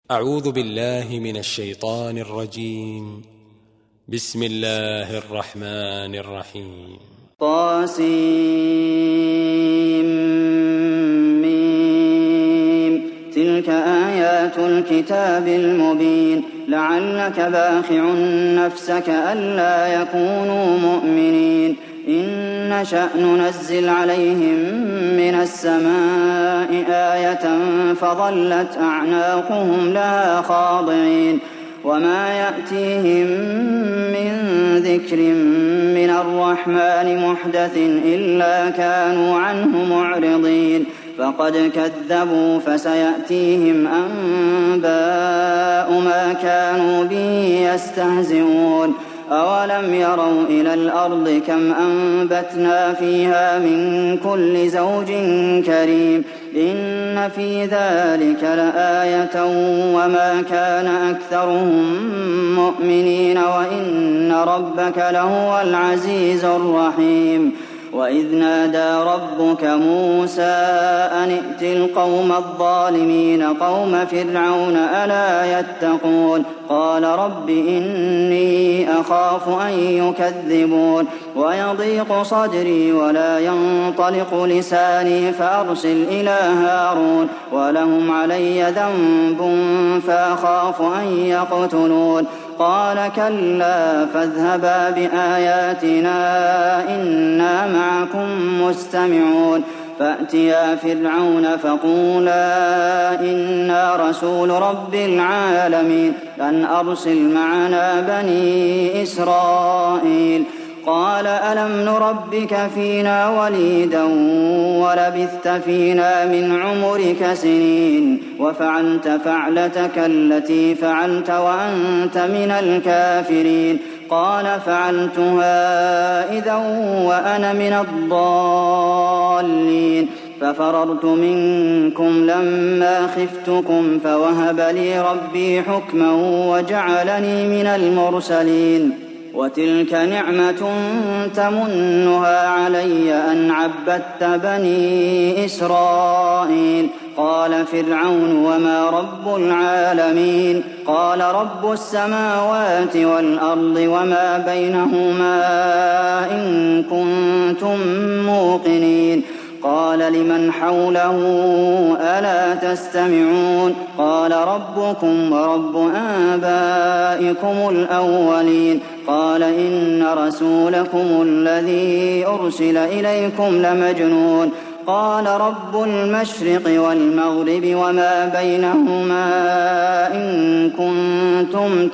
أعوذ بالله من الشيطان الرجيم. بسم الله الرحمن الرحيم. طاسيم تلك آيات الكتاب المبين لعلك باخع نفسك ألا يكونوا مؤمنين إن نشأ ننزل عليهم من السماء آية فظلت أعناقهم لها خاضعين وما يأتيهم من ذكر من الرحمن محدث إلا كانوا عنه معرضين فقد كذبوا فسيأتيهم أنباء ما كانوا به يستهزئون أولم يروا إلى الأرض كم أنبتنا فيها من كل زوج كريم إن في ذلك لآية وما كان أكثرهم مؤمنين وإن ربك لهو العزيز الرحيم وإذ نادى ربك موسى أن ائت القوم الظالمين قوم فرعون ألا يتقون قال رب إني أخاف أن يكذبون ويضيق صدري ولا ينطلق لساني فأرسل إلى هارون ولهم علي ذنب فأخاف أن يقتلون قال كلا فاذهبا بآياتنا إنا معكم مستمعون فأتيا فرعون فقولا إنا رسول رب العالمين لن أرسل معنا بني إسرائيل قال ألم نربك فينا وليدا ولبثت فينا من عمرك سنين وفعلت فعلتك التي فعلت وأنت من الكافرين قال فعلتها إذا وأنا من الضالين ففررت منكم لما خفتكم فوهب لي ربي حكما وجعلني من المرسلين وتلك نعمة تمنها علي أن عبدت بني إسرائيل قال فرعون وما رب العالمين قال رب السماوات والأرض وما بينهما إن كنتم موقنين قال لمن حوله ألا تستمعون قال ربكم ورب آبائكم الأولين قال إن رسولكم الذي أرسل إليكم لمجنون قال رب المشرق والمغرب وما بينهما إن كنتم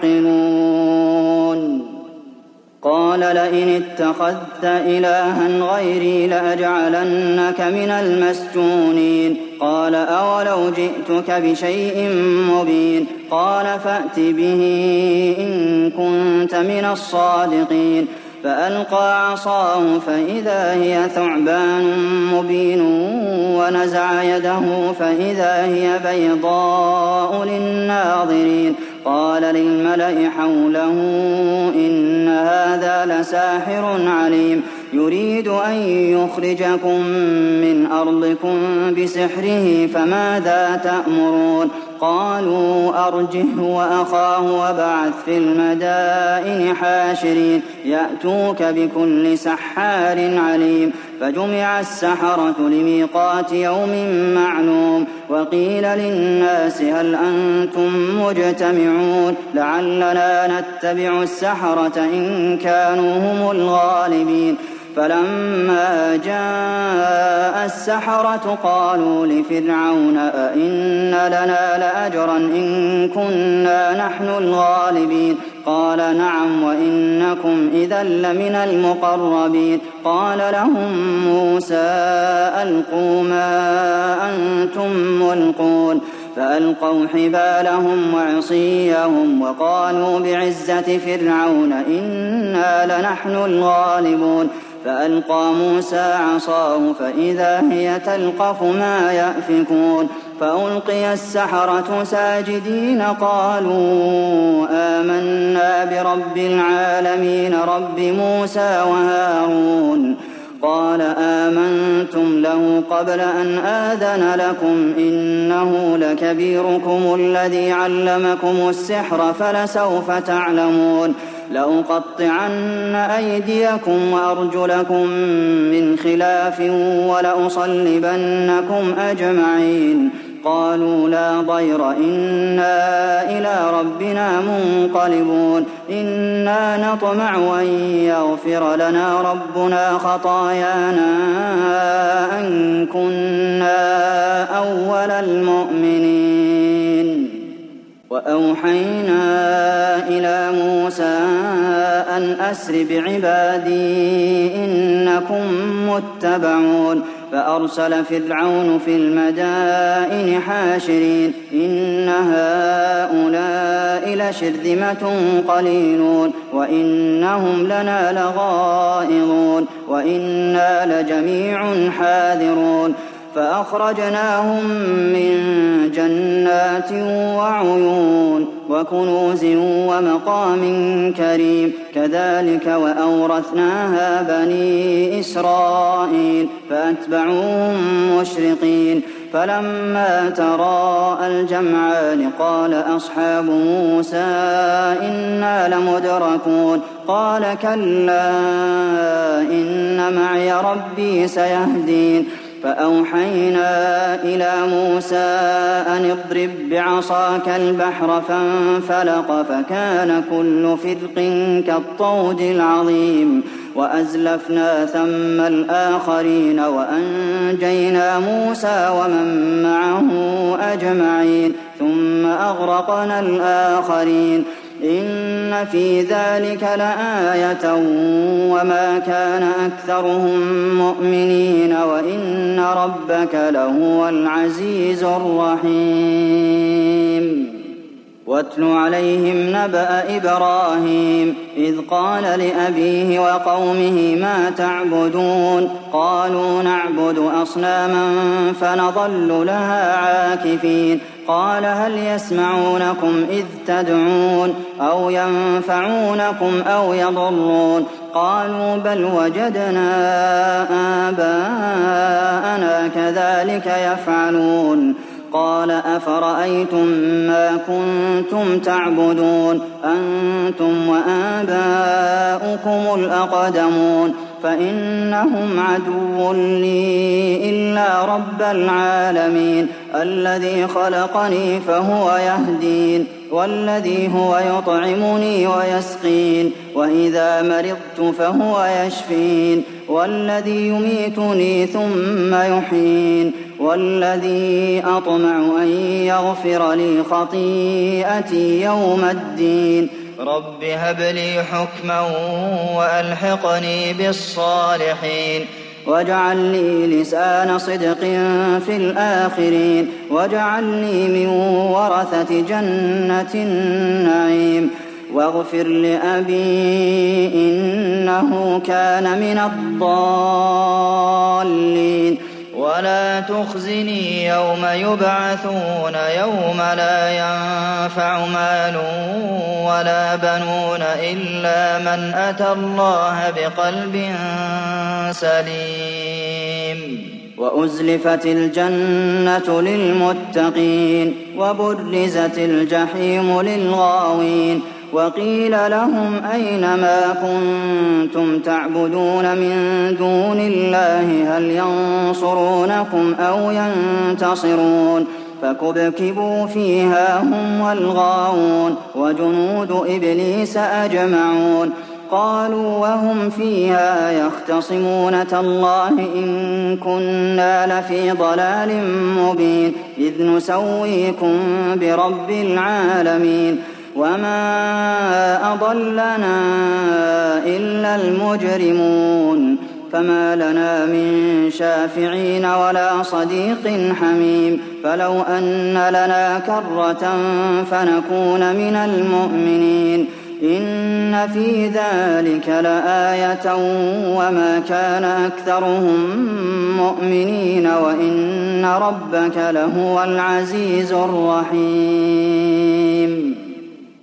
تعقلون قال لئن اتخذت إلها غيري لأجعلنك من المسجونين قال أولو جئتك بشيء مبين قال فأت به إن كنت من الصادقين فألقى عصاه فإذا هي ثعبان مبين ونزع يده فإذا هي بيضاء للناظرين قال للملأ حوله إن هذا لساحر عليم يريد أن يخرجكم من أرضكم بسحره فماذا تأمرون قالوا أرجه وأخاه وابعث في المدائن حاشرين يأتوك بكل سحار عليم فجمع السحرة لميقات يوم معلوم وقيل للناس هل أنتم مجتمعون لعلنا نتبع السحرة إن كانوا هم الغالبين فلما جاء السحرة قالوا لفرعون أئن لنا لأجرا إن كنا نحن الغالبين قال نعم وإنكم إذا لمن المقربين قال لهم موسى ألقوا ما أنتم ملقون فألقوا حبالهم وعصيهم وقالوا بعزة فرعون إنا لنحن الغالبون فألقى موسى عصاه فإذا هي تلقف ما يأفكون فألقي السحرة ساجدين قالوا آمنا برب العالمين رب موسى وهارون قال آمنتم له قبل أن آذن لكم إنه لكبيركم الذي علمكم السحر فلسوف تعلمون لأقطعن أيديكم وأرجلكم من خلاف ولأصلبنكم أجمعين قالوا لا ضير إنا إلى ربنا منقلبون إنا نطمع أن يغفر لنا ربنا خطايانا أن كنا أول المؤمنين وأوحينا إلى موسى أن أسر بعبادي إنكم متبعون فأرسل فرعون في المدائن حاشرين إن هؤلاء لشرذمة قليلون وإنهم لنا لغائظون وإنا لجميع حاذرون فأخرجناهم من جنات وعيون وكنوز ومقام كريم كذلك وأورثناها بني إسرائيل فأتبعوهم مشرقين فلما تراءى الجمعان قال أصحاب موسى إنا لمدركون قال كلا إن معي ربي سيهدين فأوحينا إلى موسى أن اضرب بعصاك البحر فانفلق فكان كل فرق كالطود العظيم وأزلفنا ثم الآخرين وأنجينا موسى ومن معه أجمعين ثم أغرقنا الآخرين إن في ذلك لآية وما كان أكثرهم مؤمنين وإن ربك لهو العزيز الرحيم واتل عليهم نبأ إبراهيم إذ قال لأبيه وقومه ما تعبدون قالوا نعبد أصناما فنظل لها عاكفين قال هل يسمعونكم إذ تدعون أو ينفعونكم أو يضرون قالوا بل وجدنا آباءنا كذلك يفعلون قال أفرأيتم ما كنتم تعبدون أنتم وآباؤكم الأقدمون فإنهم عدو لي إلا رب العالمين الذي خلقني فهو يهدين والذي هو يطعمني ويسقين وإذا مرضت فهو يشفين والذي يميتني ثم يحيين والذي أطمع أن يغفر لي خطيئتي يوم الدين رب هب لي حكما وألحقني بالصالحين واجعل لي لسان صدق في الآخرين واجعلني من ورثة جنة النعيم واغفر لأبي إنه كان من الضالين ولا تخزني يوم يبعثون يوم لا ينفع مال ولا بنون إلا من أتى الله بقلب سليم وأزلفت الجنة للمتقين وبرزت الجحيم للغاوين وقيل لهم أين ما كنتم تعبدون من دون الله هل ينصرونكم أو ينتصرون فكبكبوا فيها هم والغاوون وجنود إبليس أجمعون قالوا وهم فيها يختصمون تالله إن كنا لفي ضلال مبين إذ نسويكم برب العالمين وما أضلنا إلا المجرمون فما لنا من شافعين ولا صديق حميم فلو أن لنا كرة فنكون من المؤمنين إن في ذلك لآية وما كان أكثرهم مؤمنين وإن ربك لهو العزيز الرحيم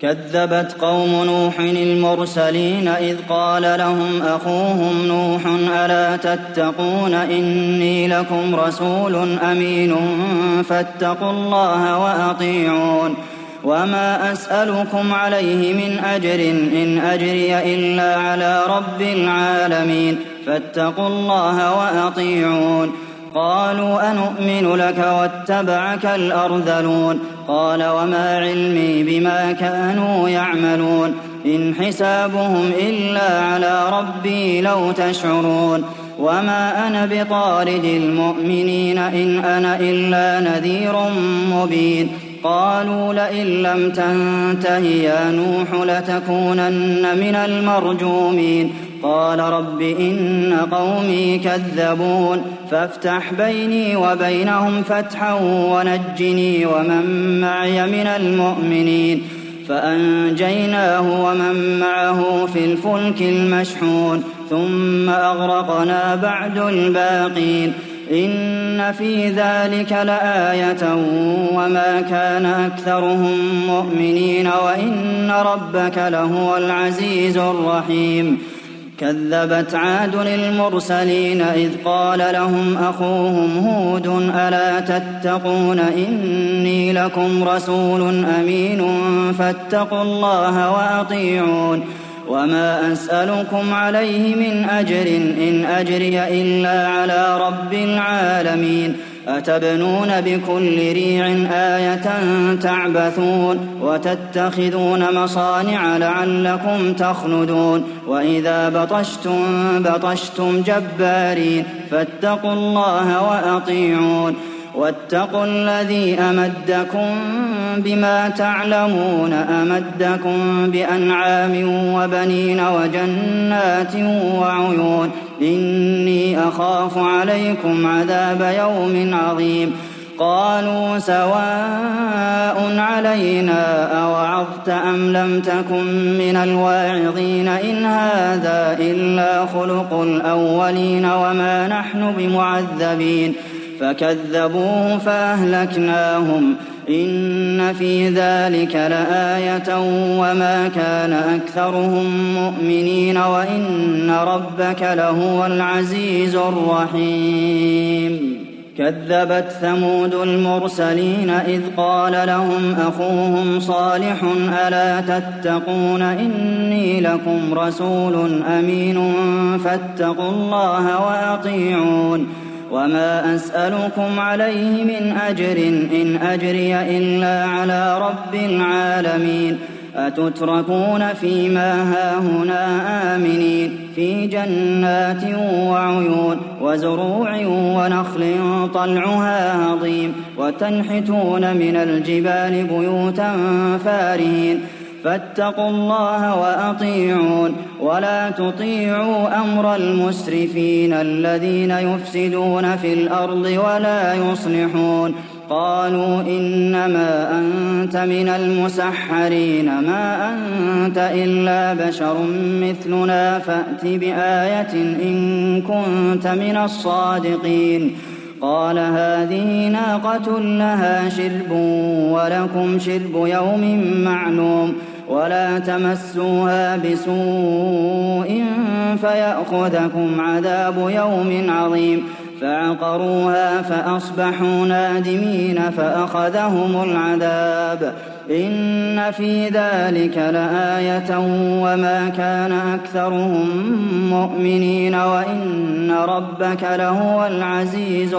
كذبت قوم نوح المرسلين إذ قال لهم أخوهم نوح ألا تتقون إني لكم رسول أمين فاتقوا الله وأطيعون وما أسألكم عليه من أجر إن أجري إلا على رب العالمين فاتقوا الله وأطيعون قالوا أنؤمن لك واتبعك الأرذلون قال وما علمي بما كانوا يعملون إن حسابهم إلا على ربي لو تشعرون وما أنا بطارد المؤمنين إن أنا إلا نذير مبين قالوا لئن لم تنته يا نوح لتكونن من المرجومين قال رب إن قومي كذبون فافتح بيني وبينهم فتحا ونجني ومن معي من المؤمنين فأنجيناه ومن معه في الفلك المشحون ثم أغرقنا بعد الباقين إن في ذلك لآية وما كان أكثرهم مؤمنين وإن ربك لهو العزيز الرحيم كذبت عاد المرسلين إذ قال لهم أخوهم هود ألا تتقون إني لكم رسول أمين فاتقوا الله وأطيعون وما أسألكم عليه من أجر إن أجري إلا على رب العالمين أتبنون بكل ريع آية تعبثون وتتخذون مصانع لعلكم تخلدون وإذا بطشتم بطشتم جبارين فاتقوا الله وأطيعون واتقوا الذي أمدكم بما تعلمون أمدكم بأنعام وبنين وجنات وعيون إني أخاف عليكم عذاب يوم عظيم قالوا سواء علينا أوعظت أم لم تكن من الواعظين إن هذا إلا خلق الأولين وما نحن بمعذبين فكذبوه فأهلكناهم إن في ذلك لآية وما كان أكثرهم مؤمنين وإن ربك لهو العزيز الرحيم كذبت ثمود المرسلين إذ قال لهم أخوهم صالح ألا تتقون إني لكم رسول أمين فاتقوا الله وأطيعون وما أسألكم عليه من أجر إن أجري إلا على رب العالمين أتتركون فيما هاهنا آمنين في جنات وعيون وزروع ونخل طلعها هضيم وتنحتون من الجبال بيوتا فارهين فاتقوا الله وأطيعون ولا تطيعوا أمر المسرفين الذين يفسدون في الأرض ولا يصلحون قالوا إنما أنت من المسحرين ما أنت إلا بشر مثلنا فأت بآية إن كنت من الصادقين قال هذه ناقة لها شرب ولكم شرب يوم معلوم ولا تمسوها بسوء فيأخذكم عذاب يوم عظيم فعقروها فأصبحوا نادمين فأخذهم العذاب إن في ذلك لآية وما كان أكثرهم مؤمنين وإن ربك لهو العزيز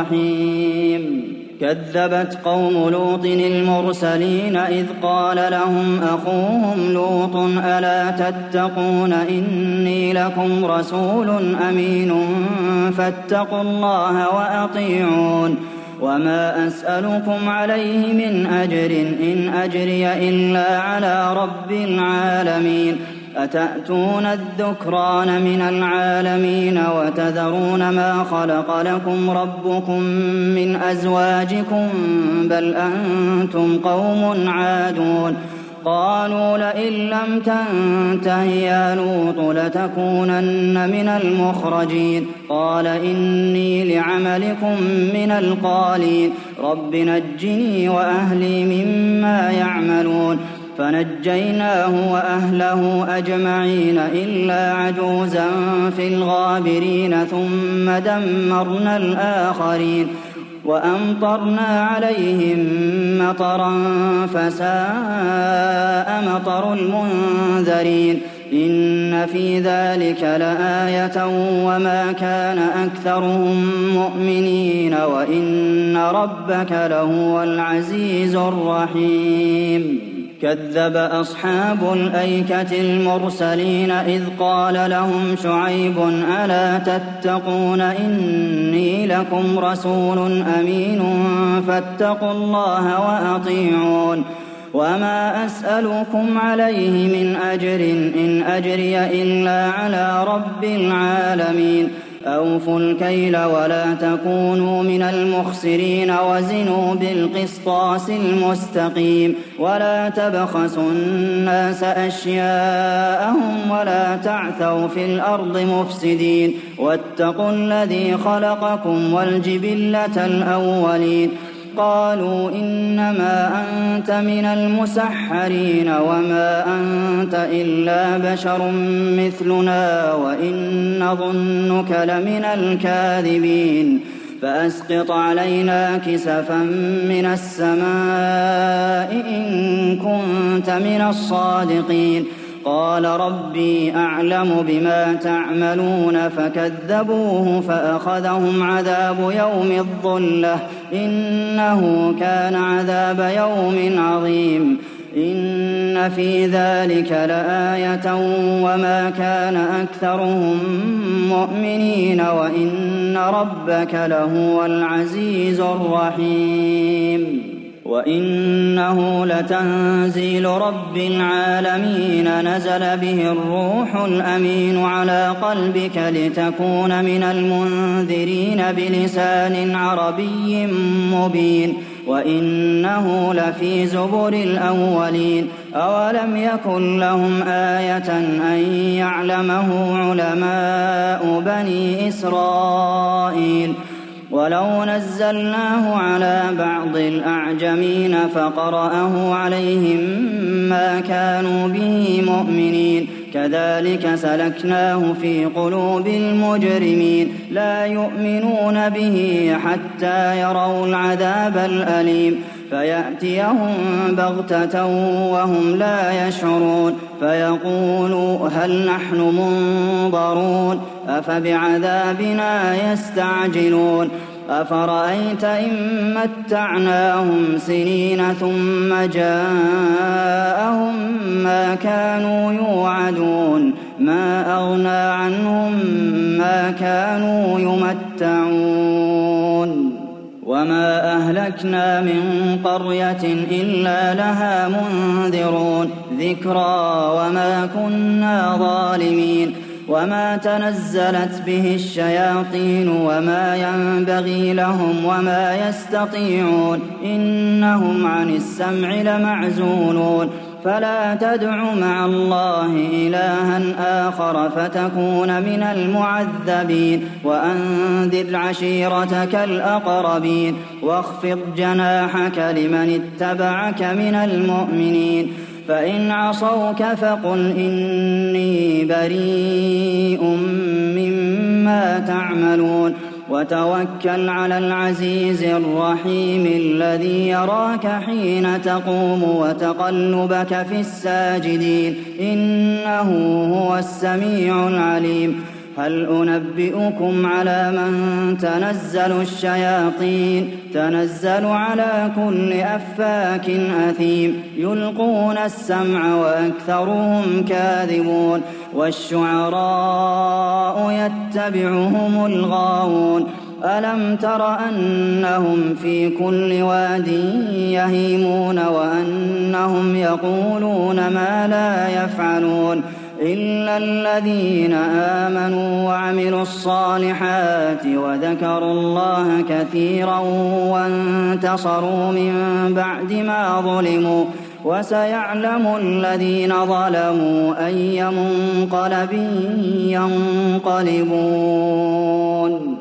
الرحيم كذبت قوم لوط المرسلين إذ قال لهم أخوهم لوط ألا تتقون إني لكم رسول أمين فاتقوا الله وأطيعون وما أسألكم عليه من أجر إن أجري إلا على رب العالمين أتأتون الذكران من العالمين وتذرون ما خلق لكم ربكم من أزواجكم بل أنتم قوم عادون قالوا لئن لم تنته يا لوط لتكونن من المخرجين قال إني لعملكم من القالين رب نجني وأهلي مما يعملون فنجيناه وأهله أجمعين إلا عجوزا في الغابرين ثم دمرنا الآخرين وأمطرنا عليهم مطرا فساء مطر المنذرين إن في ذلك لآية وما كان أكثرهم مؤمنين وإن ربك لهو العزيز الرحيم كذب أصحاب الأيكة المرسلين إذ قال لهم شعيب ألا تتقون إني لكم رسول أمين فاتقوا الله وأطيعون وما أسألكم عليه من أجر إن أجري إلا على رب العالمين أوفوا الكيل ولا تكونوا من المخسرين وزنوا بالقسطاس المستقيم ولا تبخسوا الناس أشياءهم ولا تعثوا في الأرض مفسدين واتقوا الذي خلقكم والجبلة الأولين قالوا إنما أنت من المسحرين وما أنت إلا بشر مثلنا وإن نظنك لمن الكاذبين فأسقط علينا كسفا من السماء إن كنت من الصادقين قال ربي أعلم بما تعملون فكذبوه فأخذهم عذاب يوم الظلة إنه كان عذاب يوم عظيم إن في ذلك لآية وما كان أكثرهم مؤمنين وإن ربك لهو العزيز الرحيم وإنه لتنزيل رب العالمين نزل به الروح الأمين على قلبك لتكون من المنذرين بلسان عربي مبين وإنه لفي زبر الأولين أولم يكن لهم آية أن يعلمه علماء بني إسرائيل ولو نزلناه على بعض الأعجمين فقرأه عليهم ما كانوا به مؤمنين كذلك سلكناه في قلوب المجرمين لا يؤمنون به حتى يروا العذاب الأليم فيأتيهم بغتة وهم لا يشعرون فيقولوا هل نحن منظرون أفبعذابنا يستعجلون أفرأيت إن متعناهم سنين ثم جاءهم ما كانوا يوعدون ما أغنى عنهم ما كانوا يمتعون وما أهلكنا من قرية إلا لها منذرون ذكرى وما كنا ظالمين وما تنزلت به الشياطين وما ينبغي لهم وما يستطيعون إنهم عن السمع لمعزولون فلا تدع مع الله إلها آخر فتكون من المعذبين وأنذر عشيرتك الأقربين واخفض جناحك لمن اتبعك من المؤمنين فإن عصوك فقل إني بريء مما تعملون وتوكل على العزيز الرحيم الذي يراك حين تقوم وتقلبك في الساجدين إنه هو السميع العليم هل أنبئكم على من تنزل الشياطين تنزل على كل أفاك أثيم يلقون السمع وأكثرهم كاذبون والشعراء يتبعهم الغاوون ألم تر أنهم في كل واد يهيمون وأنهم يقولون ما لا يفعلون إلا الذين آمنوا وعملوا الصالحات وذكروا الله كثيرا وانتصروا من بعد ما ظلموا وسيعلم الذين ظلموا أي منقلب ينقلبون